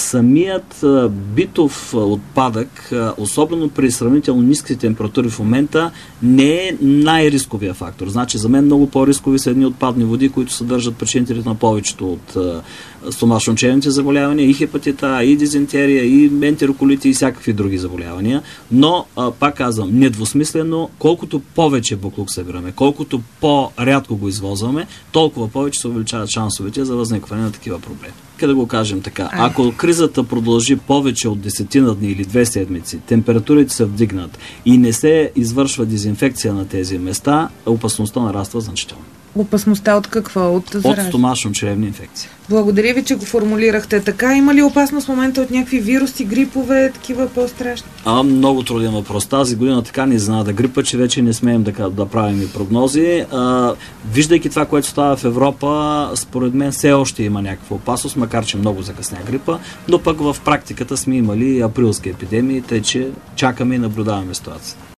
самият битов отпадък, особено при сравнително ниски температури в момента, не е най-рисковия фактор. Значи за мен много по-рискови са едни отпадни води, които съдържат причинителите на повечето от стомашно-черевните заболявания, и хепатита, и дизентерия, и ентероколити, и всякакви други заболявания. Но, пак казвам, недвусмислено, колкото повече буклук събираме, колкото по-рядко го извозваме, толкова повече се увеличават шансовете за възникване на такива проблеми. Да го кажем така. Ако кризата продължи повече от 10 дни или 2 седмици, температурите се вдигнат и не се извършва дезинфекция на тези места, опасността нараства значително. Опасността от какво? От стомашно-чревни инфекции. Благодаря ви, че го формулирахте така. Има ли опасност в момента от някакви вируси, грипове, такива по-страшни? Много труден въпрос. Тази година така ни изненада грипа, че вече не смеем да правим и прогнози. Виждайки това, което става в Европа, според мен все още има някаква опасност, макар че много закъсня грипа, но пък в практиката сме имали априлски епидемии, тъй че чакаме и наблюдаваме ситуацията.